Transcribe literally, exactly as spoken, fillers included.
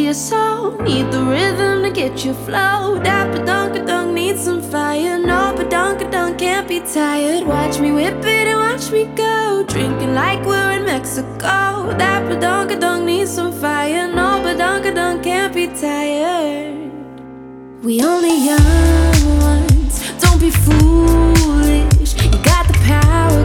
your soul. Need the rhythm to get your flow. That badonka-dunk needs some fire. No, badonka-dunk can't be tired. Watch me whip it and watch me go. Drinking like we're in Mexico. That badonka-dunk needs some fire. No, badonka-dunk can't be tired. We only young ones, don't be foolish. You got the power